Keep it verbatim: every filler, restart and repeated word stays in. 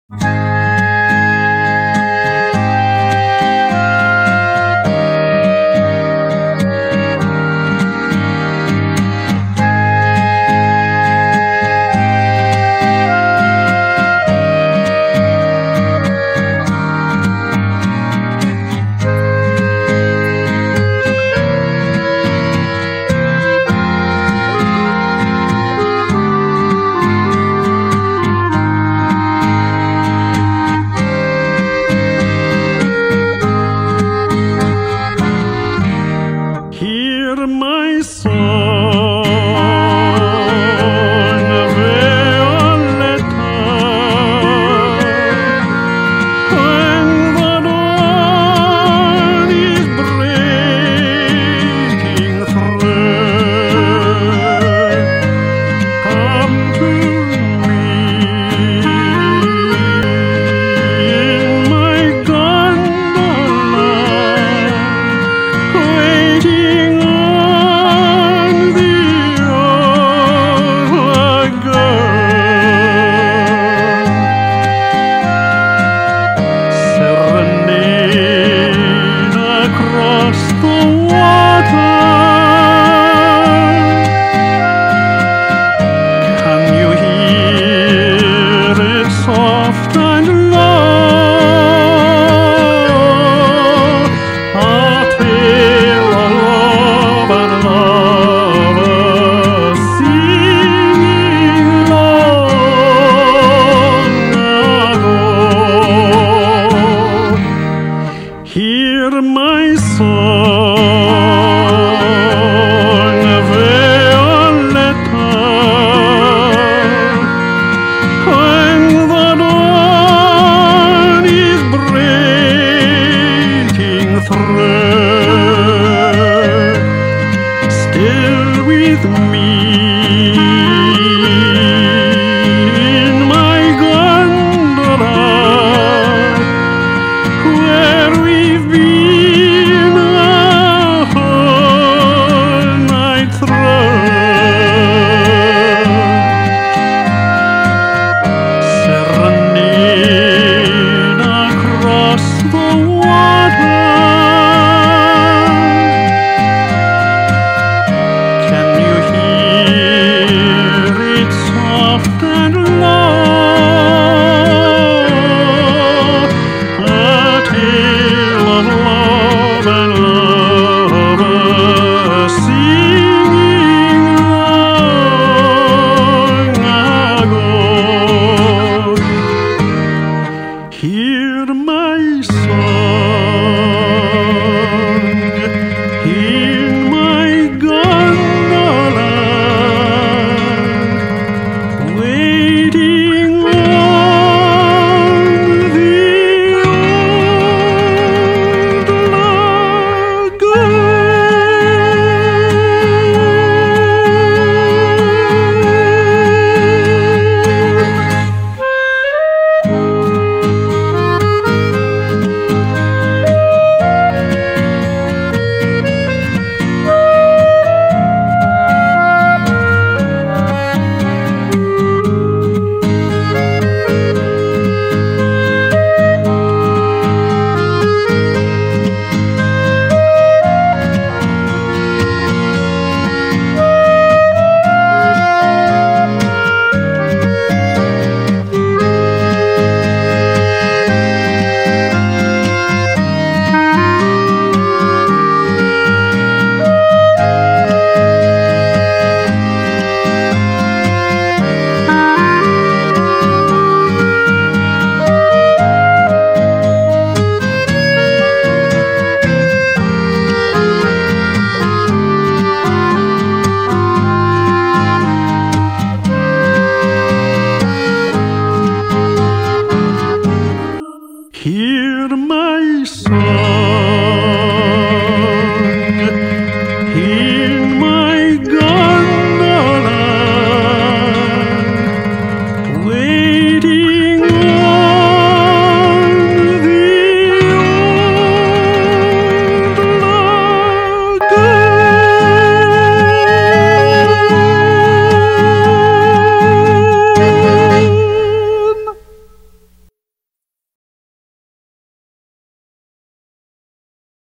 Hear my song. Hear my song, Violetta, when the dawn is breaking through, still with me in my gondola, where we've been a whole night through. Serenade across the water. Can you hear it soft and low? A tale of love and lovers singing long ago. Hear my song in my gondola, waiting on the old Here